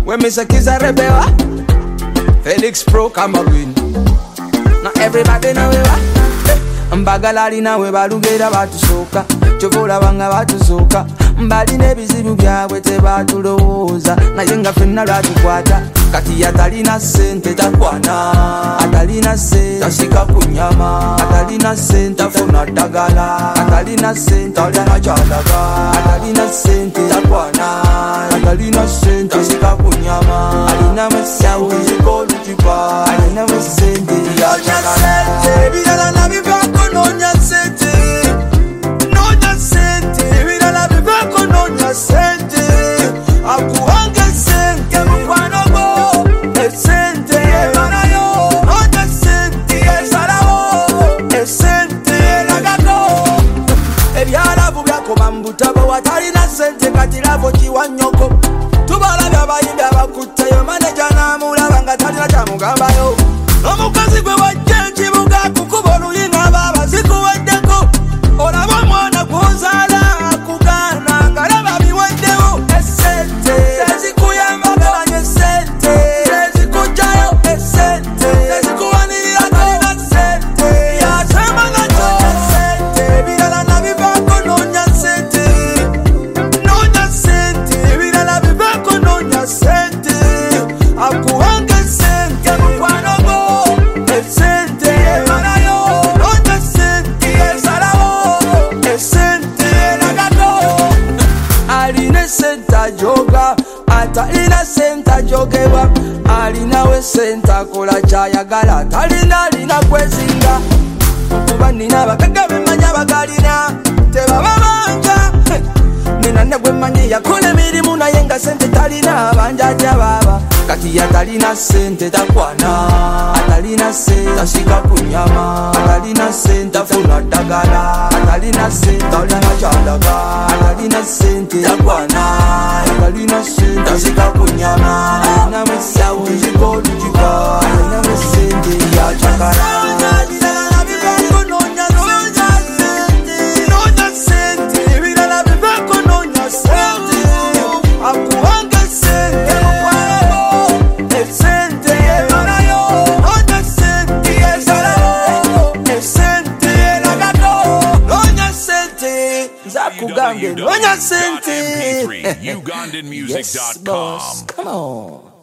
When me say kiss a rebel, Felix Pro come again. Now everybody know we wa. Mbagalali na we balugera batusoka. Chovola banga batusoka. Mbali nebizibu byabwe tebatulowooza. Naye nga ffenna lwatukwata. Kati atalina sente takwana. Atalina sente tasika ku nyama. Atalina sente tafuna ddagala. Atalina sente alyana kyalaga. Atalina sente takwana. Atalina sente tasika ku nyama. Alina musente zikolukipa. Alina musente yakyalaga. Ebirala nabivako nonya sente. Nonya sente. Ebirala bivako nonya sente. Akuwange sente mukwano gwo. Esente ebalayo. Nonya sente esalawo. Esente elagako. Ebyalavu byakoba mu butabo watalina sente kati lavo kiwa nnyoko. Tubalabye abayimbi abakutteyo maneja n'amulaba nga talina kyamugambayo. Omukazi gwe wajja ekibuga kukuba oluyinga baba zikuweddeko. Olaba omwana gw'ozaala akugaana ngalaba biweddewo. Esente tezikuyamba gabanya esente tezikugjayo. Esente tezikuwanirirako. Alina sente yasema nakyo. Esente ebirala nabivaako noonya sente. Noonya sente ebirala bivaako noonya sente. Akuwange sente mukwano gwo. Esente ebalayo. Noonya sente esalawo. Esente elagako. Alina sente ajoga. Atalina sente ajogebwa. Alinawe sente akola kyayagala. Alina kwezinga. Kuba nina abagagga bemmanya bagalina tebaba banja. Nina ne gwe mmanyi yakola emirimu naye nga sente talina banjaja baba. Kati atalina sente takwana. Atalina sente tasika ku nyama. Atalina sente afuna ddagala. Atalina sente alyana kyalaga. Atalina sente takwana. Atalina sente tasika ku nyama. Alina musente zikolukipa. Alina musente yakyagala. www.mp3ugandanmusic.com. Yes, boss. Come on.